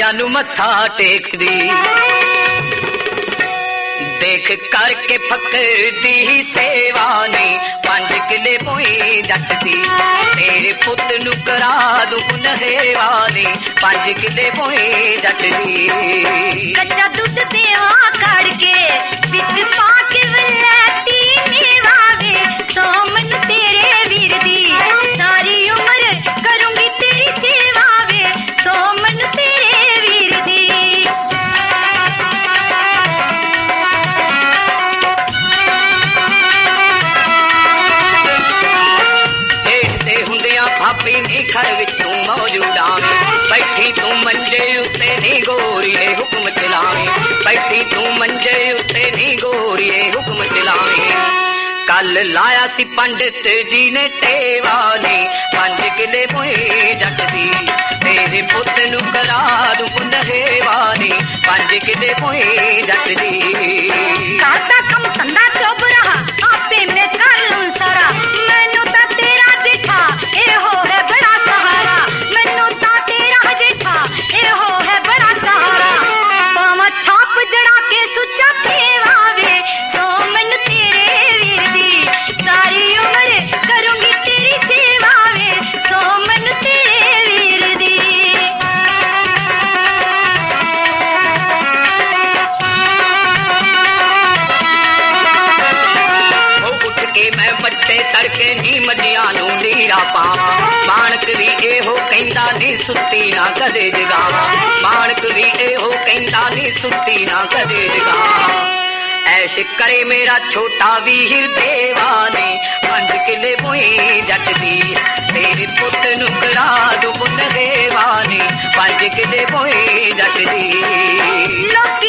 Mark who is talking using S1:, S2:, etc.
S1: सारियां नू मत्था टेकदी। देख करके फकर दी सेवा ने 5 किले मोई जट दी। तेरे पुत नू करा दूं नहेवा ने 5 किले मोई जट दी।
S2: कच्चा दूध देवा काढ़ के बिच पा के वलैती मेवा वे 100 मन तेरे वीर दी। सारी उम्र करूंगी तेरी सेवा वे 100 मन तेरे वीर दी।
S1: भाभी नी घर विच तू मौजूद आवे। बैठी तू मंजे उत्ते नी गोरीए हुक्म चलावे। बैठी तू मंजे उत्ते नी गोरीए हुक्म चलावे। कल लाया सी पंडित जी ने टेवा ने 5 किले मोए जट दी। तेरे पुत नू करा दूं नहेवा ने 5 किले मोए जट दी।
S2: काटा कम धंधा चुभ रहा आपे मैं कर लूं सारा। मैनू ता तेरा जेठा एहो है बड़ा सहारा। मैनू ता तेरा जेठा एहो है बड़ा सहारा। पावा छाप जड़ा के सुच्चा खेवा वे 100 मन तेरे वीर दी। सारी उम्र करूंगी तेरी सेवा वे 100 मन तेरे वीर दी।
S1: मैं बट्टे तड़के नी मजियां नू नीरा पावा। माणक भी एहो कहंदा नी सुत्ती ना कदे जगावा। माणक भी एहो कहंदा नी सुत्ती ना कदे जगावा। ऐश करे मेरा छोटा वीर देवा ने 5 किले मोई जट दी। तेरे पुत नू करा दूं नहेवा ने 5 किले मोई जट दी।